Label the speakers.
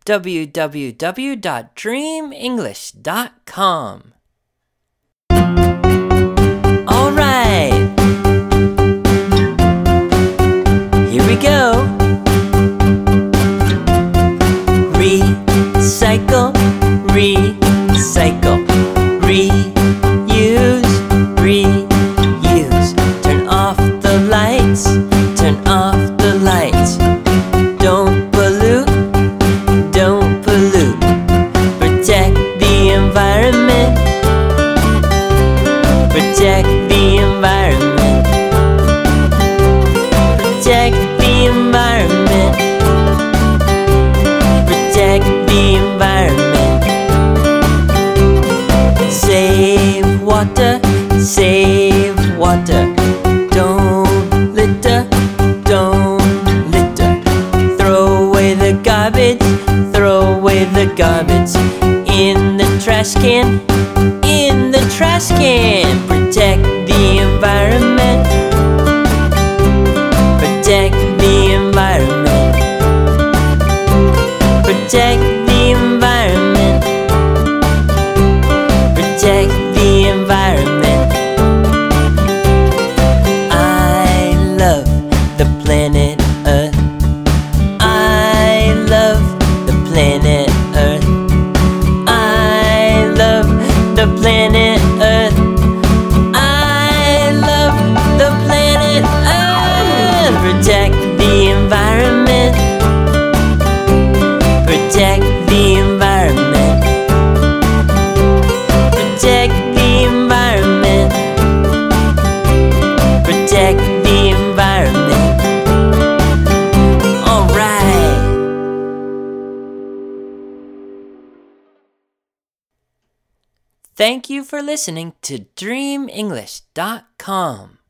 Speaker 1: www.dreamenglish.com. All right, here we go. Recycle, recycle, reuse, reuse. Turn off the lights, turn off the lights. Don't pollute, don't pollute. Protect the environment, protect the environment, protect the environment, protect the environment. Save water, save water. Don't litter, don't litter. Throw away the garbage, throw away the garbage. In the trash can, in the trash can. Protect the environment, protect the environment, protect the environment, protect the environment. I love the planet Earth. I love the planet Earth. I love the planet Earth. I love the planet Earth. Protect the environment, protect the environment, protect the environment, protect the environment. All right. Thank you for listening to dreamenglish.com.